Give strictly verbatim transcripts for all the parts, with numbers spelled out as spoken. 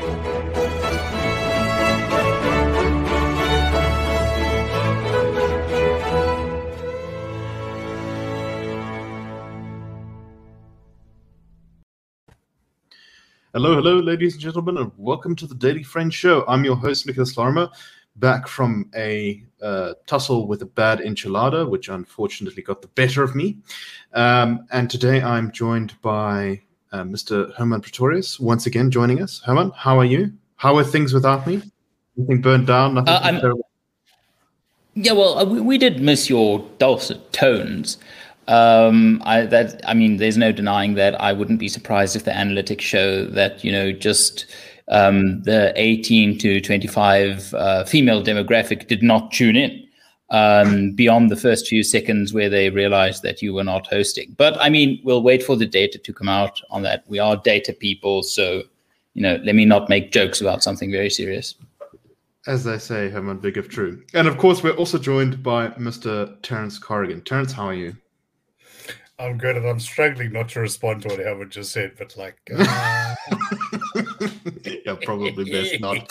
Hello, hello, ladies and gentlemen, and welcome to the Daily Friend Show. I'm your host, Nicholas Larimer, back from a uh, tussle with a bad enchilada, which unfortunately got the better of me. Um, and today I'm joined by uh, Mister Herman Pretorius, once again joining us. Herman, how are you? How are things without me? Nothing burned down? Nothing uh, I'm, terrible? Yeah, well, uh, we, we did miss your dulcet tones. Um, I that I mean, there's no denying that. I wouldn't be surprised if the analytics show that, you know, just um, the eighteen to twenty-five uh, female demographic did not tune in um, beyond the first few seconds where they realized that you were not hosting. But I mean, we'll wait for the data to come out on that. We are data people, so, you know, let me not make jokes about something very serious. As they say, Herman, big if true. And of course, we're also joined by Mister Terence Corrigan. Terence, how are you? I'm good, and I'm struggling not to respond to what Howard just said, but like... Uh... yeah, probably best not.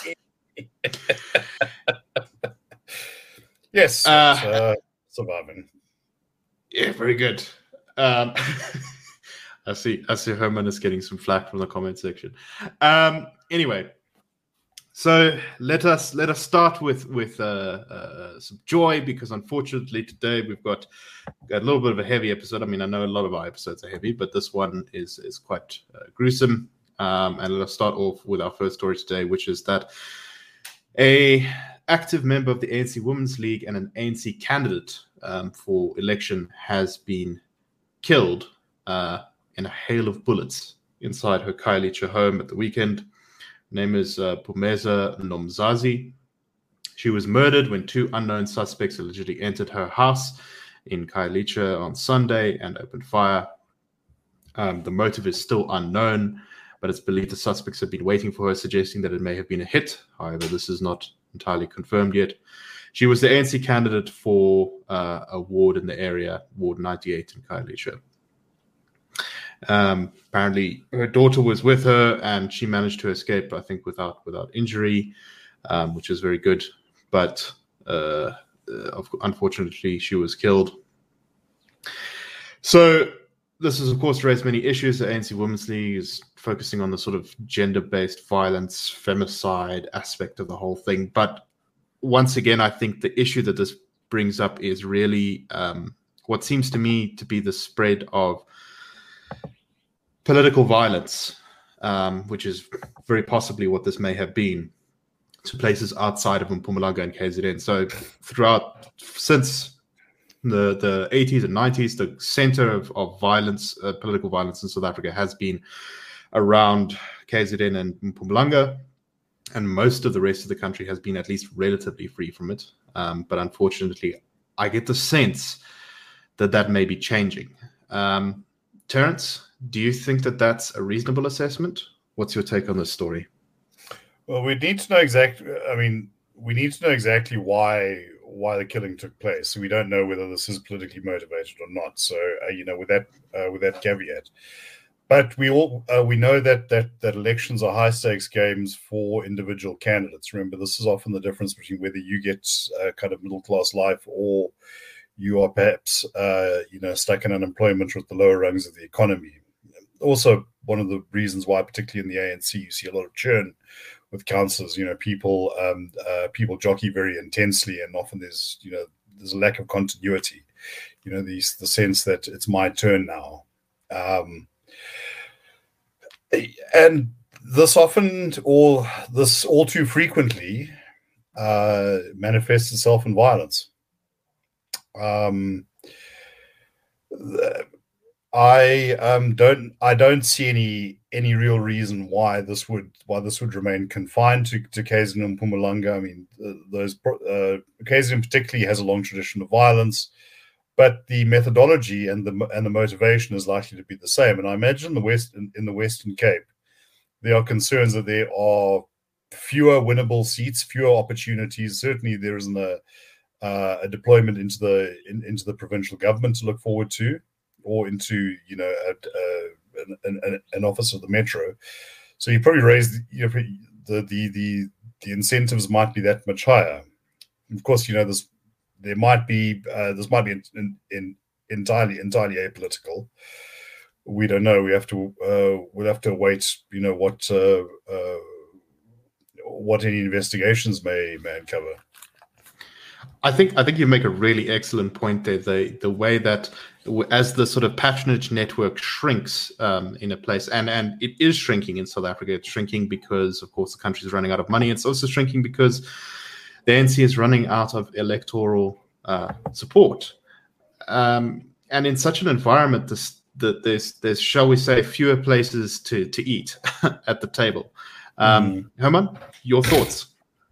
yes, uh, uh, surviving. Yeah, very good. Um, I see I see Herman is getting some flack from the comment section. Um, anyway, so let us let us start with with uh, uh, some joy, because unfortunately today we've got, got a little bit of a heavy episode. I mean, I know a lot of our episodes are heavy, but this one is is quite uh, gruesome. Um, and let's start off with our first story today, which is that a active member of the A N C Women's League and an A N C candidate um, for election has been killed uh, in a hail of bullets inside her Khayelitsha home at the weekend. Name is uh, Phumeza Nomzazi. She was murdered when two unknown suspects allegedly entered her house in Khayelitsha on Sunday and opened fire. Um, the motive is still unknown, but it's believed the suspects have been waiting for her, suggesting that it may have been a hit. However, this is not entirely confirmed yet. She was the A N C candidate for uh, a ward in the area, Ward ninety-eight in Khayelitsha. Um, apparently, her daughter was with her, and she managed to escape, I think, without without injury, um, which is very good. But uh, uh, unfortunately, she was killed. So this has, of course, raised many issues. The A N C Women's League is focusing on the sort of gender-based violence, femicide aspect of the whole thing. But once again, I think the issue that this brings up is really um, what seems to me to be the spread of political violence, um, which is very possibly what this may have been, to places outside of Mpumalanga and K Z N. So throughout, since the, the eighties and nineties, the center of, of violence, uh, political violence in South Africa has been around K Z N and Mpumalanga, and most of the rest of the country has been at least relatively free from it. Um, but unfortunately, I get the sense that that may be changing. Um, Terence, do you think that that's a reasonable assessment? What's your take on this story? Well, we need to know exactly. I mean, we need to know exactly why why the killing took place. We don't know whether this is politically motivated or not. So, uh, you know, with that uh, with that caveat, but we all uh, we know that that that elections are high stakes games for individual candidates. Remember, this is often the difference between whether you get uh, kind of middle class life or you are perhaps uh, you know stuck in unemployment with the lower rungs of the economy. Also, one of the reasons why, particularly in the A N C, you see a lot of churn with councillors. You know, people um, uh, people jockey very intensely, and often there's you know there's a lack of continuity. You know, the the sense that it's my turn now, um, and this often, or this all too frequently, uh, manifests itself in violence. Um, the, I um, don't. I don't see any any real reason why this would why this would remain confined to to K Z N and Mpumalanga. I mean, uh, those uh, K Z N particularly has a long tradition of violence, but the methodology and the and the motivation is likely to be the same. And I imagine the West in, in the Western Cape, there are concerns that there are fewer winnable seats, fewer opportunities. Certainly, there isn't a uh, a deployment into the in, into the provincial government to look forward to, or into, you know, a, a, an, an, an office of the Metro. So you probably raise, you know, the the the the incentives might be that much higher. Of course, you know this. There might be uh, this might be in, in, in entirely entirely apolitical. We don't know. We have to uh, we'll have to wait. You know what uh, uh, what any investigations may may uncover. I think I think you make a really excellent point there. The the way that as the sort of patronage network shrinks um, in a place, and, and it is shrinking in South Africa. It's shrinking because, of course, the country is running out of money. It's also shrinking because the A N C is running out of electoral uh, support. Um, and in such an environment, this, the, there's, there's, shall we say, fewer places to, to eat at the table. Um, mm. Herman, your thoughts?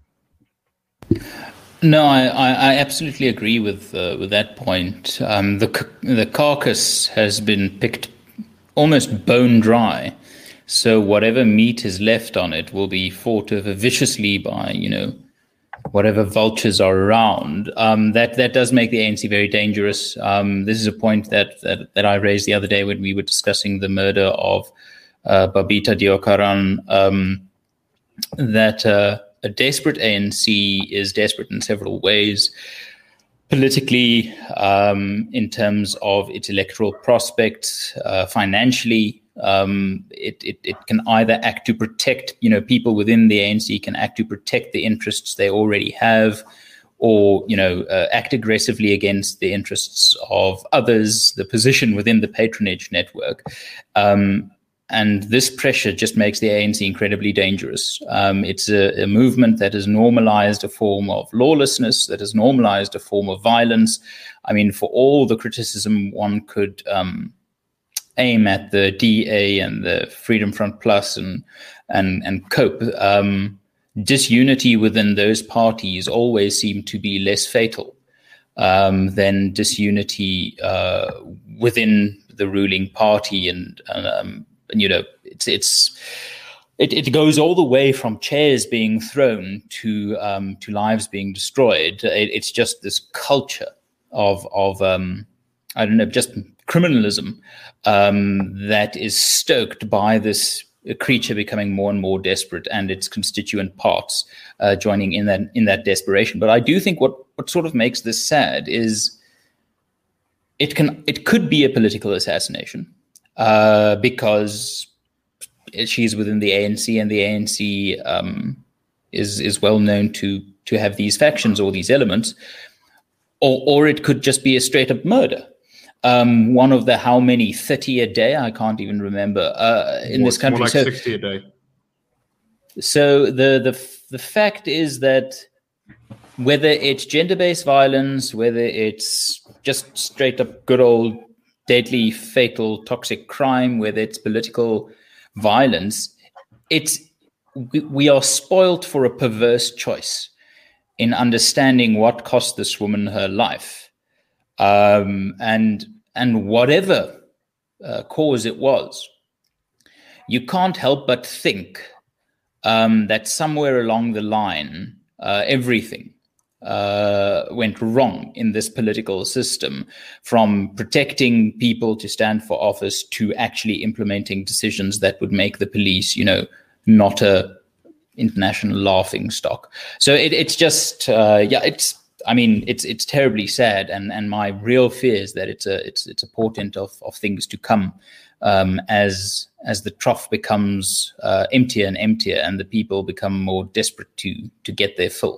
No, I, I absolutely agree with uh, with that point. Um, the the carcass has been picked almost bone dry, so whatever meat is left on it will be fought over viciously by, you know, whatever vultures are around. Um, that that does make the A N C very dangerous. Um, this is a point that, that that I raised the other day when we were discussing the murder of uh, Babita Deokaran. Um, that. Uh, A desperate A N C is desperate in several ways. Politically, um, in terms of its electoral prospects, uh, financially, um, it, it, it can either act to protect, you know, people within the A N C can act to protect the interests they already have, or, you know, uh, act aggressively against the interests of others, the position within the patronage network. Um, And this pressure just makes the A N C incredibly dangerous. Um, it's a, a movement that has normalized a form of lawlessness, that has normalized a form of violence. I mean, for all the criticism one could um, aim at the D A and the Freedom Front Plus and and and COPE, um, disunity within those parties always seemed to be less fatal um, than disunity uh, within the ruling party and. Um, And, you know, it's it's it, it goes all the way from chairs being thrown to um, to lives being destroyed. It, it's just this culture of of um, I don't know, just criminalism um, that is stoked by this creature becoming more and more desperate, and its constituent parts uh, joining in that in that desperation. But I do think what what sort of makes this sad is it can it could be a political assassination. Uh, because she's within the A N C, and the A N C um, is is well known to to have these factions or these elements, or or it could just be a straight up murder. Um, one of the how many thirty a day? I can't even remember uh, in more, this country. More like so, sixty a day. So the the the fact is that whether it's gender based violence, whether it's just straight up good old deadly, fatal, toxic crime, whether it's political violence, it's we, we are spoilt for a perverse choice in understanding what cost this woman her life, um, and and whatever uh, cause it was, you can't help but think um, that somewhere along the line, uh, everything. Uh, went wrong in this political system, from protecting people to stand for office to actually implementing decisions that would make the police, you know, not a international laughing stock. So it, it's just, uh, yeah, it's. I mean, it's it's terribly sad, and and my real fear is that it's a it's it's a portent of of things to come, um, as as the trough becomes uh, emptier and emptier, and the people become more desperate to to get their fill.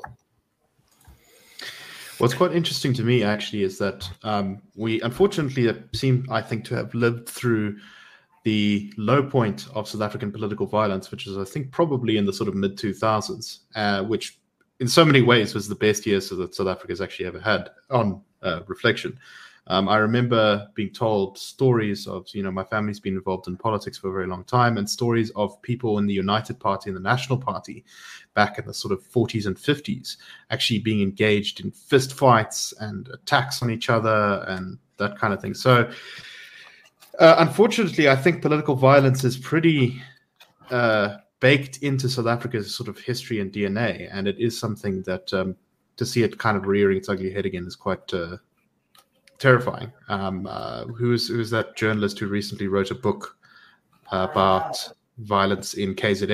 What's quite interesting to me, actually, is that um, we unfortunately seem, I think, to have lived through the low point of South African political violence, which is, I think, probably in the sort of mid two thousands, uh, which in so many ways was the best years that South Africa's actually ever had on uh, reflection. Um, I remember being told stories of, you know, my family's been involved in politics for a very long time, and stories of people in the United Party and the National Party back in the sort of forties and fifties actually being engaged in fist fights and attacks on each other and that kind of thing. So uh, unfortunately, I think political violence is pretty uh, baked into South Africa's sort of history and D N A, and it is something that um, to see it kind of rearing its ugly head again is quite uh, terrifying. Um, uh, who's who's that journalist who recently wrote a book about violence in K Z N?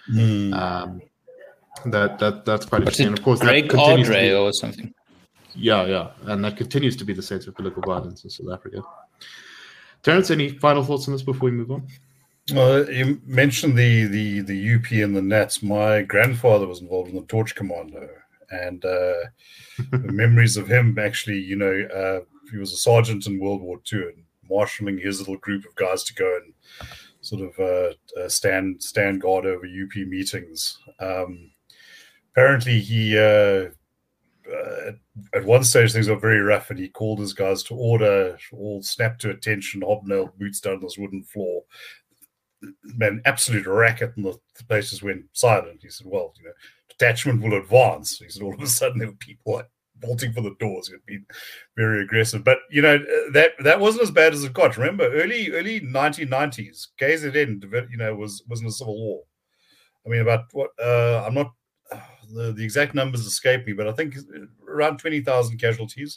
Mm. Um, that that that's quite What's interesting. it, And of course, Greg that continues to Ardre be, or something? yeah, yeah, and that continues to be the sense of political violence in South Africa. Terence, any final thoughts on this before we move on? Well, you mentioned the the the U P and the Nats. My grandfather was involved in the Torch Commando, and uh, the memories of him actually, you know, uh, he was a sergeant in World War Two and marshalling his little group of guys to go and sort of uh, uh, stand stand guard over U P meetings. Um, apparently, he uh, uh, at one stage things were very rough, and he called his guys to order, all snap to attention, hobnailed boots down this wooden floor. Man, absolute racket, and the place just went silent. He said, "Well, you know, detachment will advance." He said, all of a sudden there were people like bolting for the doors. It had been very aggressive, but you know that that wasn't as bad as it got. Remember, early early nineteen nineties, K Z N, you know, was was in a civil war. I mean, about what? Uh, I'm not uh, the the exact numbers escape me, but I think around twenty thousand casualties.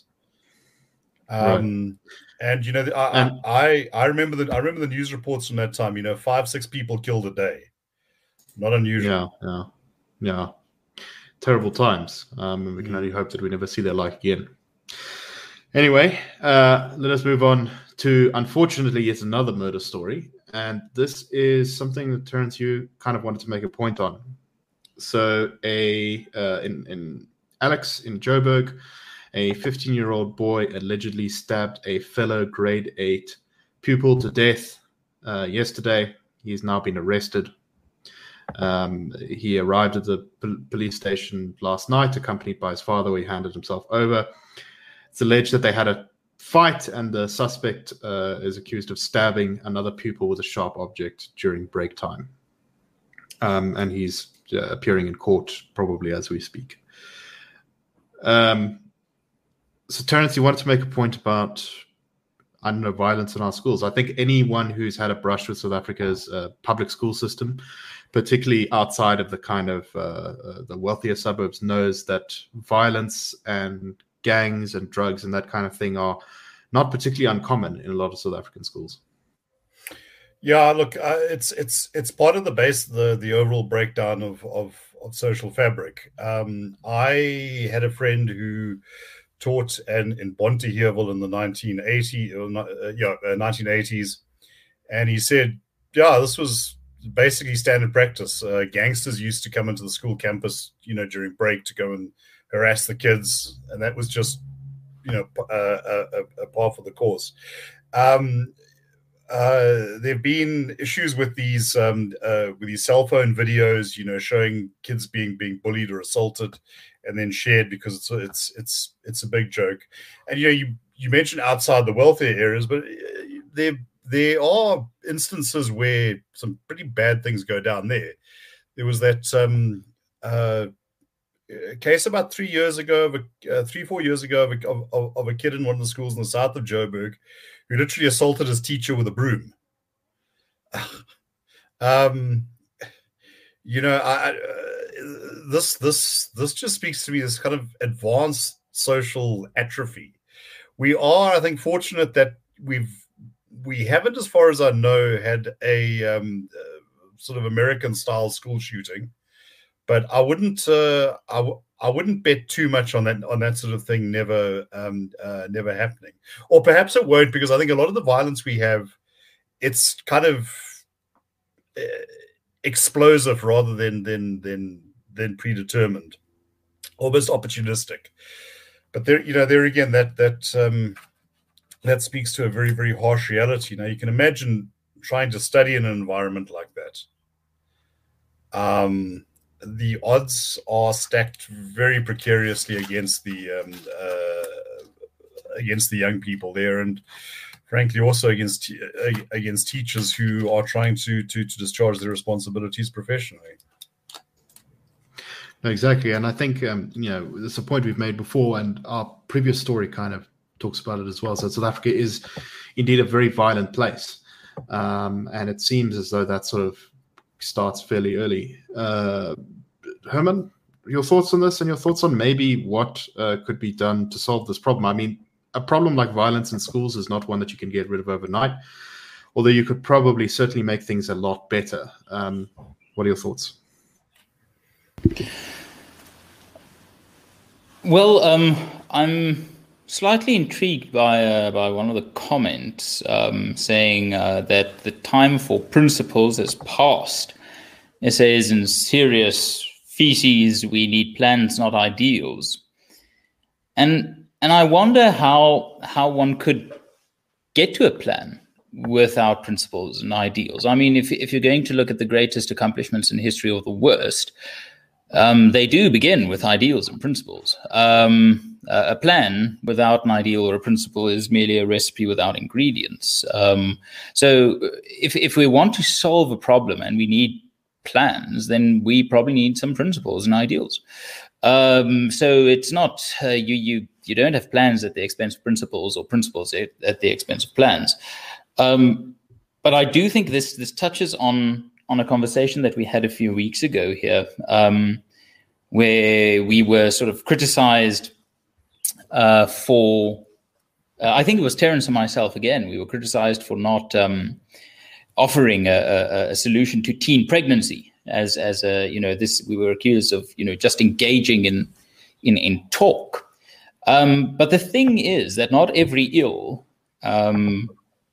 Um, right. And you know, I, and, I I remember the I remember the news reports from that time. You know, five six people killed a day. Not unusual. Yeah, yeah, yeah. Terrible times. Um, and we can only hope that we never see their like again. Anyway, uh, let us move on to, unfortunately, yet another murder story. And this is something that Terence, you kind of wanted to make a point on. So, a uh, in in Alex in Joburg, a fifteen-year-old boy allegedly stabbed a fellow grade eight pupil to death uh, yesterday. He's now been arrested. Um, he arrived at the p- police station last night, accompanied by his father, where he handed himself over. It's alleged that they had a fight, and the suspect uh, is accused of stabbing another pupil with a sharp object during break time. Um, and he's uh, appearing in court probably as we speak. Um, So, Terence, you wanted to make a point about, I don't know, violence in our schools. I think anyone who's had a brush with South Africa's uh, public school system, particularly outside of the kind of uh, uh, the wealthier suburbs, knows that violence and gangs and drugs and that kind of thing are not particularly uncommon in a lot of South African schools. Yeah, look, uh, it's it's it's part of the base, the the overall breakdown of of, of social fabric. Um, I had a friend who taught and in Bonteheuwel in the nineteen eighties, uh, yeah, uh, nineteen eighties, and he said, yeah, this was basically standard practice. Uh, gangsters used to come into the school campus, you know, during break to go and harass the kids, and that was just, you know, uh, a, a part of the course. Um, uh, there've been issues with these um, uh, with these cell phone videos, you know, showing kids being being bullied or assaulted, and then shared because it's it's it's it's a big joke. And you know, you you mentioned outside the wealthier areas, but there there are instances where some pretty bad things go down there. There was that um, uh, case about three years ago, of a, uh, three four years ago, of a, of, of a kid in one of the schools in the south of Joburg who literally assaulted his teacher with a broom. um, you know, I. Uh, This this this just speaks to me, this kind of advanced social atrophy. We are, I think, fortunate that we've we haven't, as far as I know, had a um, uh, sort of American-style school shooting. But I wouldn't uh, I, w- I wouldn't bet too much on that on that sort of thing never um, uh, never happening. Or perhaps it won't, because I think a lot of the violence we have, it's kind of uh, explosive rather than than than. than predetermined, almost opportunistic. But there, you know, there again, that that um, that speaks to a very, very harsh reality. Now, you can imagine trying to study in an environment like that. Um, the odds are stacked very precariously against the um, uh, against the young people there, and frankly, also against uh, against teachers who are trying to to to discharge their responsibilities professionally. No, exactly. And I think, um, you know, it's a point we've made before, and our previous story kind of talks about it as well. So South Africa is indeed a very violent place. Um, and it seems as though that sort of starts fairly early. Uh, Herman, your thoughts on this, and your thoughts on maybe what uh, could be done to solve this problem? I mean, a problem like violence in schools is not one that you can get rid of overnight, although you could probably certainly make things a lot better. Um, what are your thoughts? Well, um, I'm slightly intrigued by uh, by one of the comments um, saying uh, that the time for principles has passed. It says in serious feces we need plans, not ideals. And and I wonder how how one could get to a plan without principles and ideals. I mean, if if you're going to look at the greatest accomplishments in history or the worst, um, they do begin with ideals and principles. Um, a plan without an ideal or a principle is merely a recipe without ingredients. Um, so if if we want to solve a problem and we need plans, then we probably need some principles and ideals. Um, so it's not uh, you you you don't have plans at the expense of principles, or principles at, at the expense of plans. Um, but I do think this this touches on on a conversation that we had a few weeks ago here, um, where we were sort of criticized uh, for. Uh, I think it was Terence and myself again. We were criticized for not um, offering a, a, a solution to teen pregnancy. As as a you know this we were accused of you know just engaging in in in talk. Um, but the thing is that not every ill um,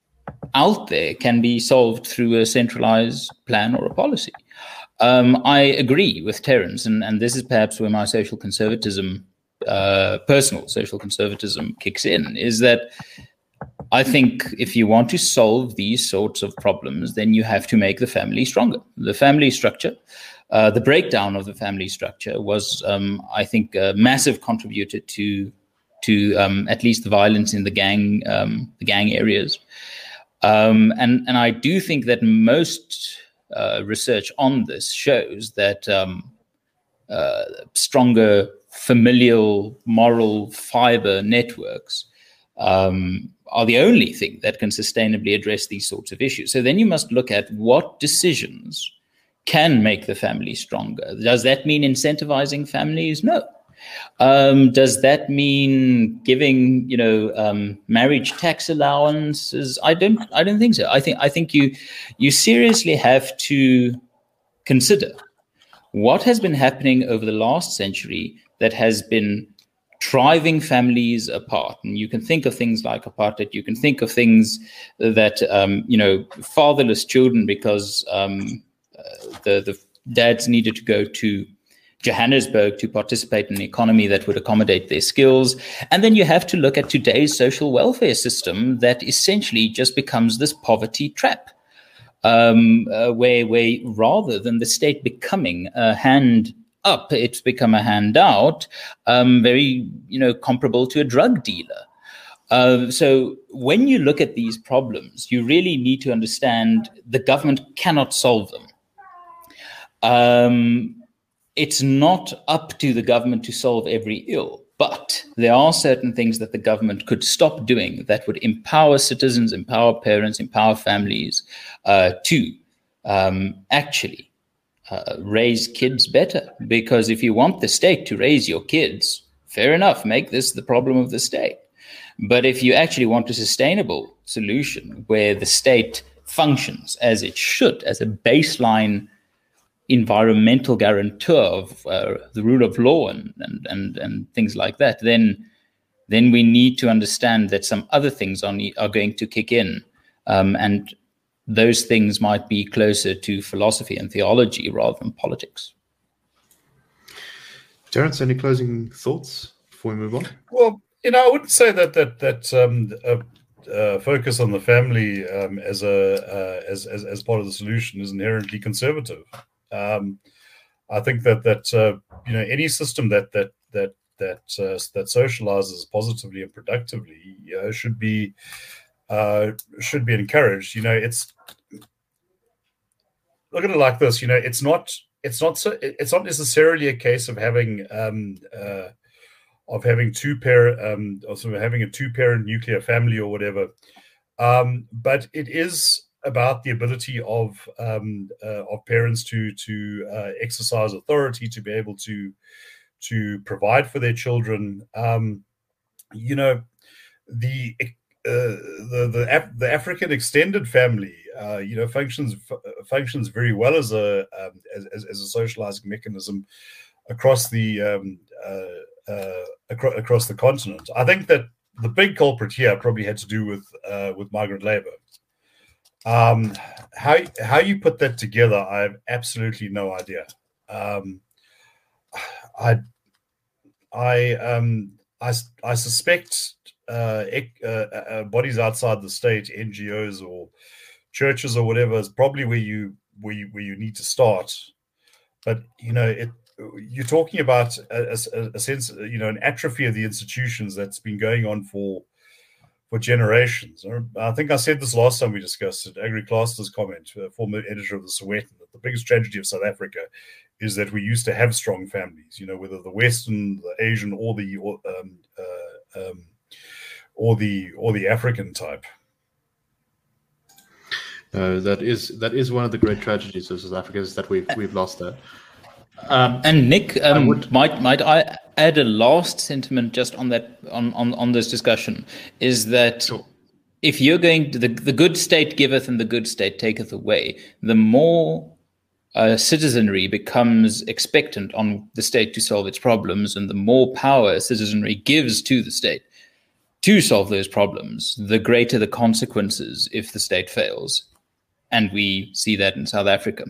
out there can be solved through a centralized plan or a policy. Um, I agree with Terence, and, and this is perhaps where my social conservatism, uh, personal social conservatism kicks in, is that I think if you want to solve these sorts of problems, then you have to make the family stronger. The family structure, uh, the breakdown of the family structure was, um, I think, a massive contributor to to um, at least the violence in the gang, um, the gang areas. Um, and, and I do think that most uh, research on this shows that um, uh, stronger familial, moral fiber networks um, are the only thing that can sustainably address these sorts of issues. So then you must look at what decisions can make the family stronger. Does that mean incentivizing families? No. Um, does that mean giving, you know, um, marriage tax allowances? I don't. I don't think so. I think. I think you, you seriously have to consider what has been happening over the last century that has been driving families apart. And you can think of things like apartheid. You can think of things that, um, you know, fatherless children because um, uh, the the dads needed to go to Johannesburg to participate in an economy that would accommodate their skills. And then you have to look at today's social welfare system that essentially just becomes this poverty trap, um, uh, where, where rather than the state becoming a hand up, it's become a handout, um, very, you know, comparable to a drug dealer. Uh, so when you look at these problems, you really need to understand the government cannot solve them. Um, It's not up to the government to solve every ill, but there are certain things that the government could stop doing that would empower citizens, empower parents, empower families uh, to um, actually uh, raise kids better. Because if you want the state to raise your kids, fair enough, make this the problem of the state. But if you actually want a sustainable solution where the state functions as it should, as a baseline environmental guarantor of uh, the rule of law and, and and and things like that, then then we need to understand that some other things are, are going to kick in, um, and those things might be closer to philosophy and theology rather than politics. Terence, any closing thoughts before we move on? Well, you know, I wouldn't say that that that um, uh, uh, focus on the family um, as a uh, as, as as part of the solution is inherently conservative. Um, I think that that uh, you know any system that that that that uh, that socializes positively and productively, you know, should be uh, should be encouraged. You know, it's look at it like this. You know, it's not it's not so it's not necessarily a case of having um, uh, of having two parent um, or sort of having a two parent nuclear family or whatever, um, but it is about the ability of um, uh, of parents to to uh, exercise authority, to be able to to provide for their children. Um, you know, the uh, the the, Af- the African extended family, uh, you know, functions f- functions very well as a um, as, as a socializing mechanism across the um, uh, uh, acro- across the continent. I think that the big culprit here probably had to do with uh, with migrant labor. Um, how how you put that together, I have absolutely no idea. Um, I I um I I suspect uh, uh, uh, bodies outside the state, N G Os or churches or whatever, is probably where you where you, where you need to start. But you know, it you're talking about a, a, a sense, you know, an atrophy of the institutions that's been going on for for generations. I think I said this last time we discussed it. Agri Claster's comment, uh, former editor of the Sowetan, that the biggest tragedy of South Africa is that we used to have strong families. You know, whether the Western, the Asian, or the or, um, uh, um, or the or the African type. Uh, that is that is one of the great tragedies of South Africa, is that we've we've lost that. Um, and Nick, um, would... might might I add a last sentiment just on that on, on, on this discussion, is that sure. If you're going to the the good state giveth and the good state taketh away, the more uh, citizenry becomes expectant on the state to solve its problems, and the more power citizenry gives to the state to solve those problems, the greater the consequences if the state fails. And we see that in South Africa.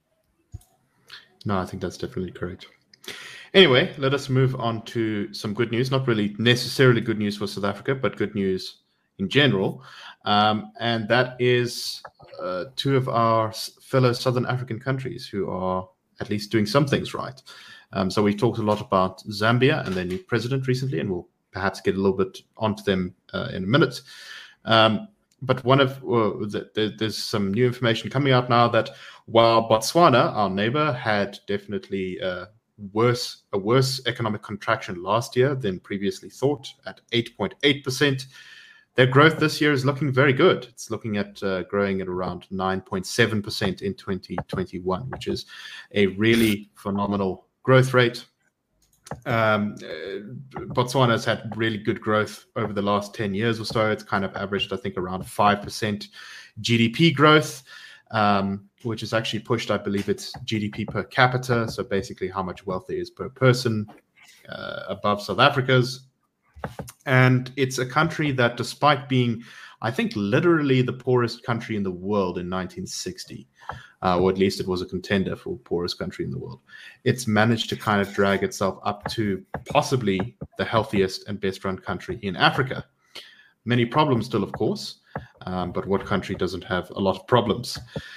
No, I think that's definitely correct. Anyway, let us move on to some good news. Not really necessarily good news for South Africa, but good news in general. Um, and that is uh, two of our fellow Southern African countries who are at least doing some things right. Um, so we talked a lot about Zambia and their new president recently, and we'll perhaps get a little bit onto them uh, in a minute. Um, But one of uh, the, there's some new information coming out now that while Botswana, our neighbor, had definitely uh, worse a worse economic contraction last year than previously thought at eight point eight percent, their growth this year is looking very good. It's looking at uh, growing at around nine point seven percent in twenty twenty-one, which is a really phenomenal growth rate. Um, uh, Botswana has had really good growth over the last ten years or so. It's kind of averaged, I think, around five percent G D P growth, um, which has actually pushed, I believe, its G D P per capita, so basically how much wealth there is per person, uh, above South Africa's. And it's a country that, despite being, I think, literally the poorest country in the world in nineteen sixty, Uh, or at least it was a contender for poorest country in the world, it's managed to kind of drag itself up to possibly the healthiest and best run country in Africa. Many problems still, of course, um, but what country doesn't have a lot of problems?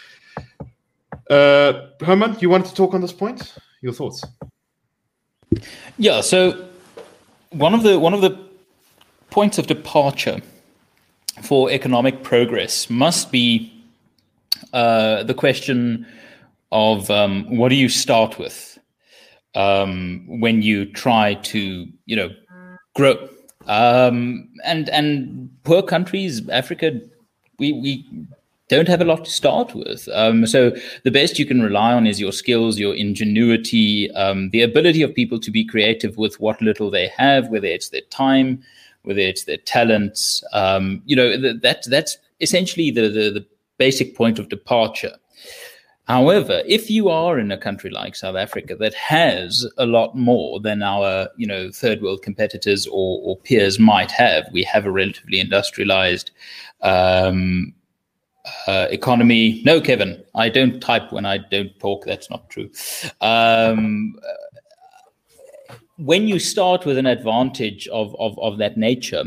Uh, Herman, you wanted to talk on this point? Your thoughts? Yeah, so one of the one of the points of departure for economic progress must be Uh, the question of um, what do you start with um, when you try to, you know, grow? Um, and and poor countries, Africa, we we don't have a lot to start with. Um, so the best you can rely on is your skills, your ingenuity, um, the ability of people to be creative with what little they have, whether it's their time, whether it's their talents. Um, you know, that that's essentially the the, the basic point of departure. However, if you are in a country like South Africa that has a lot more than our, you know, third world competitors or, or peers might have, we have a relatively industrialized um, uh, economy. No, Kevin, I don't type when I don't talk. That's not true. Um, when you start with an advantage of of, of that nature,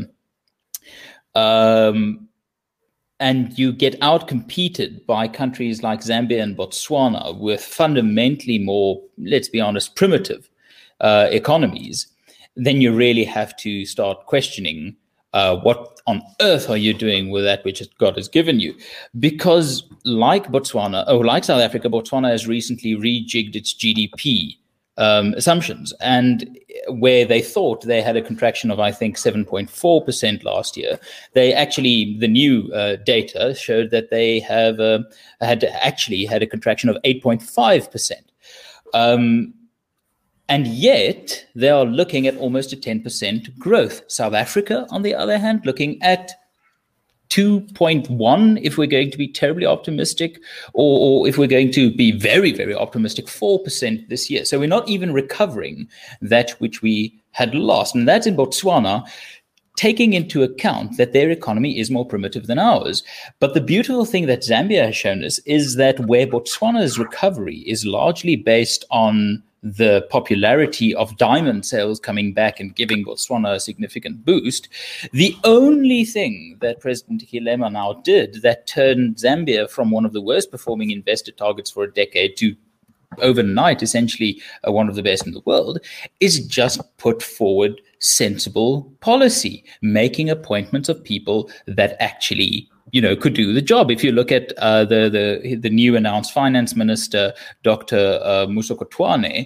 um, and you get outcompeted by countries like Zambia and Botswana with fundamentally more, let's be honest, primitive uh, economies, then you really have to start questioning uh, what on earth are you doing with that which God has given you? Because like Botswana, or like South Africa, Botswana has recently rejigged its G D P um, assumptions, and where they thought they had a contraction of, I think, seven point four percent last year, they actually, the new uh, data showed that they have uh, had actually had a contraction of eight point five percent. Um, and yet they are looking at almost a ten percent growth. South Africa, on the other hand, looking at two point one if we're going to be terribly optimistic, or, or if we're going to be very, very optimistic, four percent this year. So we're not even recovering that which we had lost. And that's in Botswana, taking into account that their economy is more primitive than ours. But the beautiful thing that Zambia has shown us is that where Botswana's recovery is largely based on the popularity of diamond sales coming back and giving Botswana a significant boost, the only thing that President Hichilema now did that turned Zambia from one of the worst performing investor targets for a decade to overnight essentially uh, one of the best in the world is just put forward sensible policy, making appointments of people that actually, you know, could do the job. If you look at uh, the the the new announced finance minister, Doctor Uh, Musokotwane,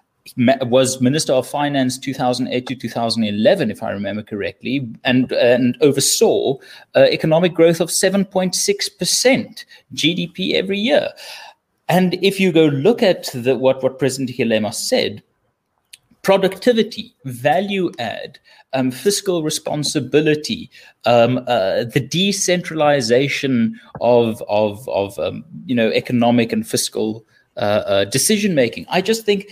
was Minister of Finance two thousand eight to two thousand eleven, if I remember correctly, and and oversaw uh, economic growth of seven point six percent G D P every year. And if you go look at the, what, what President Hichilema said, productivity, value add, um, fiscal responsibility, um, uh, the decentralization of of of um, you know economic and fiscal uh, uh, decision making. I just think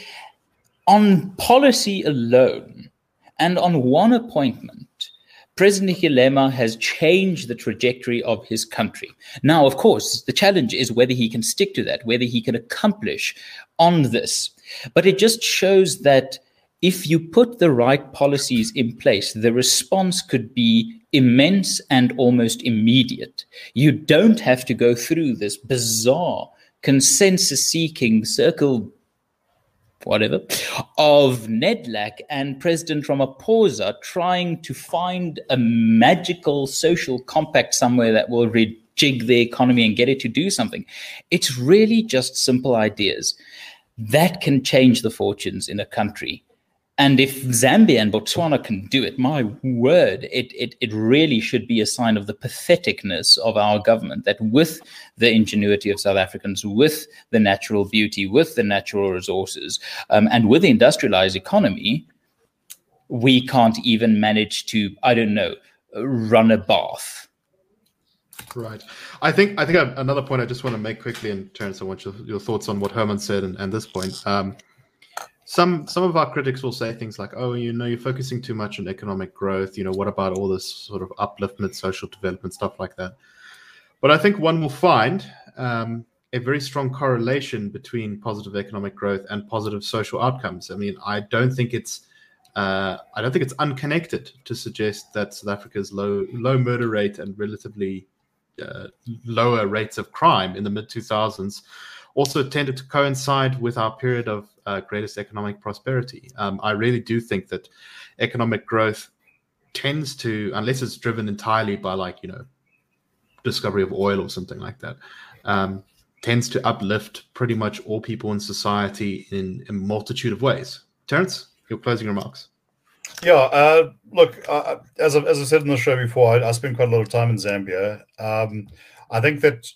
on policy alone and on one appointment, President Hichilema has changed the trajectory of his country. Now, of course, the challenge is whether he can stick to that, whether he can accomplish on this. But it just shows that if you put the right policies in place, the response could be immense and almost immediate. You don't have to go through this bizarre consensus-seeking circle whatever, of Nedlac and President Ramaphosa trying to find a magical social compact somewhere that will rejig the economy and get it to do something. It's really just simple ideas that can change the fortunes in a country. And if Zambia and Botswana can do it, my word, it, it, it really should be a sign of the patheticness of our government, that with the ingenuity of South Africans, with the natural beauty, with the natural resources, um, and with the industrialized economy, we can't even manage to, I don't know, run a bath. Right. I think I think another point I just want to make quickly in terms of what your, your thoughts on what Herman said and, and this point. Um, Some some of our critics will say things like, oh, you know, you're focusing too much on economic growth. You know, what about all this sort of upliftment, social development, stuff like that? But I think one will find um, a very strong correlation between positive economic growth and positive social outcomes. I mean, I don't think it's uh, I don't think it's unconnected to suggest that South Africa's low low murder rate and relatively uh, lower rates of crime in the mid two thousands also tended to coincide with our period of uh, greatest economic prosperity. Um, I really do think that economic growth tends to, unless it's driven entirely by, like, you know, discovery of oil or something like that, um, tends to uplift pretty much all people in society in, in a multitude of ways. Terence, your closing remarks. Yeah, uh, look, uh, as, I, as I said in the show before, I, I spent quite a lot of time in Zambia. Um, I think that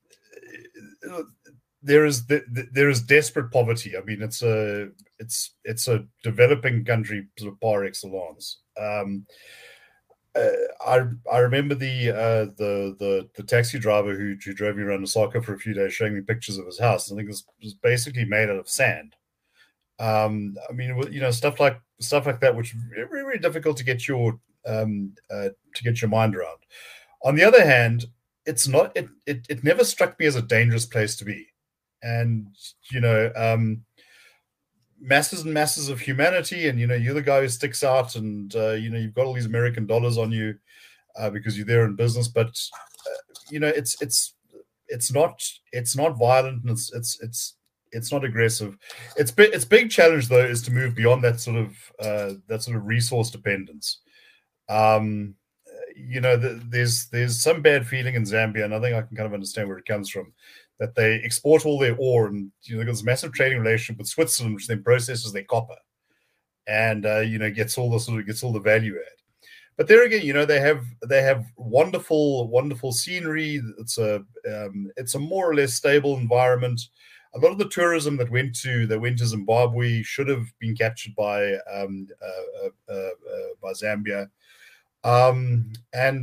uh, there is there is desperate poverty. I mean, it's a it's it's a developing country par excellence. Um, uh, I I remember the uh, the the the taxi driver who, who drove me around Osaka for a few days, showing me pictures of his house. I think it was, it was basically made out of sand. Um, I mean, you know, stuff like stuff like that, which is very, very difficult to get your um, uh, to get your mind around. On the other hand, it's not. It, it it never struck me as a dangerous place to be. And, you know, um, masses and masses of humanity, and, you know, you're the guy who sticks out, and, uh, you know, you've got all these American dollars on you uh, because you're there in business. But, uh, you know, it's it's it's not it's not violent, and it's it's it's it's not aggressive. Its its big challenge, though, is to move beyond that sort of uh, that sort of resource dependence. Um, you know, the, there's there's some bad feeling in Zambia, and I think I can kind of understand where it comes from. That they export all their ore, and, you know, there's a massive trading relationship with Switzerland, which then processes their copper, and uh, you know gets all the sort of gets all the value add. But there again, you know, they have they have wonderful wonderful scenery. It's a um, it's a more or less stable environment. A lot of the tourism that went to that went to Zimbabwe should have been captured by um, uh, uh, uh, by Zambia, um, and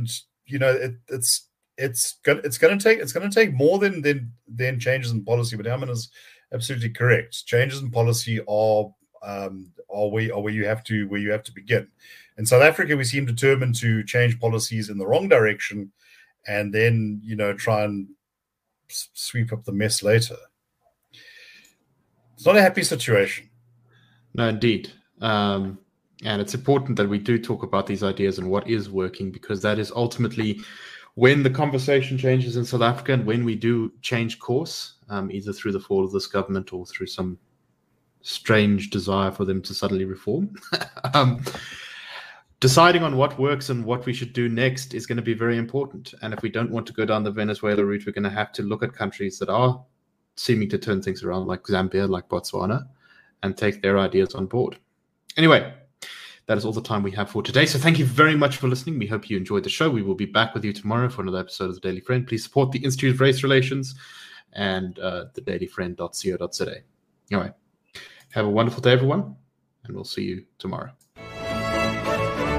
you know, it, it's it's going it's going to take it's going to take more than than than changes in policy. But Herman is absolutely correct. Changes in policy are um, are where are where you have to where you have to begin. In South Africa, we seem determined to change policies in the wrong direction, and then you know try and s- sweep up the mess later. It's not a happy situation. No, indeed. Um, and it's important that we do talk about these ideas and what is working, because that is ultimately when the conversation changes in South Africa and when we do change course, um, either through the fall of this government or through some strange desire for them to suddenly reform. um, deciding on what works and what we should do next is going to be very important. And if we don't want to go down the Venezuela route, we're going to have to look at countries that are seeming to turn things around, like Zambia, like Botswana, and take their ideas on board. Anyway, that is all the time we have for today. So thank you very much for listening. We hope you enjoyed the show. We will be back with you tomorrow for another episode of The Daily Friend. Please support the Institute of Race Relations and uh, the daily friend dot co dot za. Anyway, have a wonderful day, everyone, and we'll see you tomorrow.